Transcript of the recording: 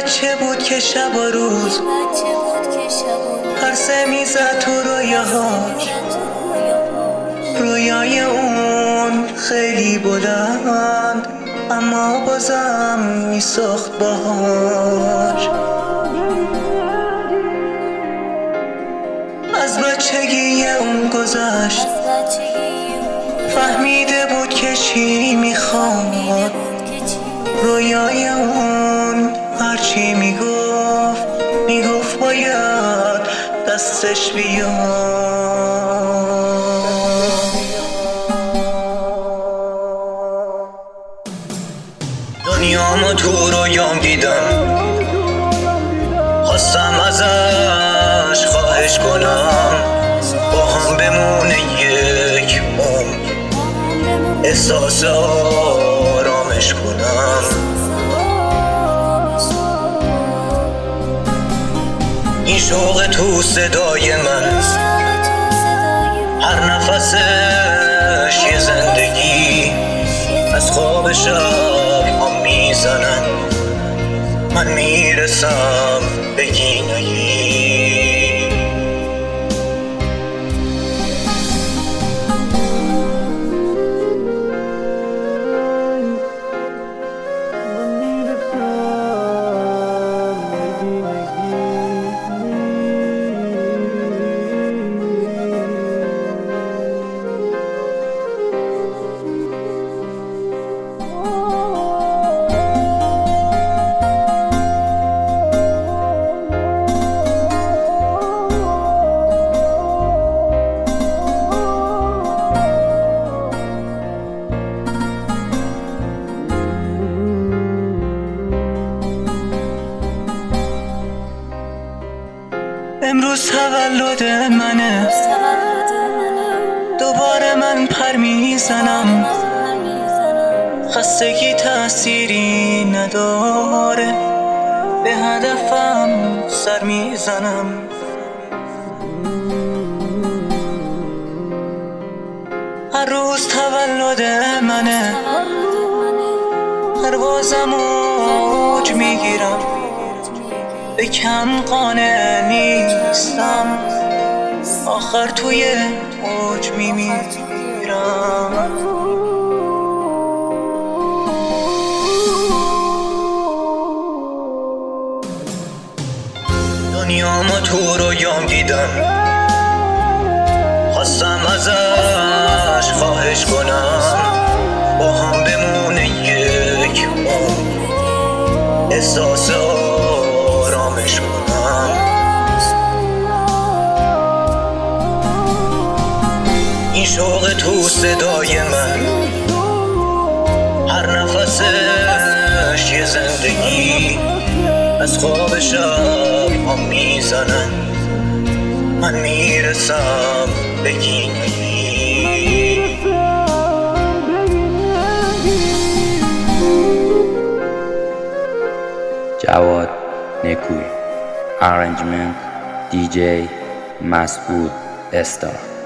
بچه بود که شب و روز پرسه میزد تو رویاهاش، رویای اون خیلی بلند اما بازم میساخت باهاش. از بچگی اون گذشت، فهمیده بود که چی میخواد. رویای اون هرچی میگفت باید دستش بیاد. دنیامو تو رویام دیدم، خواستم ازش خواهش کنم با هم بمونه یک عمر، احساس آرامش کنم. این شوق تو صدای من، هر نفسش یه زندگی، از خواب شب ها میزنن، من میرسم به گینگی. امروز تولد منه، دوباره من پر میزنم، خستگی تأثیری نداره، به هدفم سر میزنم. هر روز تولد منه، پروازم اوج میگیرم، به کم قانع نیستم، آخر توی اوج میمیرم. دنیامو تو رویام دیدم، خواستم ازش خواهش کنم با هم بمونه یک عمر، احساس آرامش کنم. این شوق تو صدای من، هر نفسش یه زندگی، از خواب شب ها میزنن، من میرسم به گینگی. جواد نکوی، Arrangement DJ مسعود استار.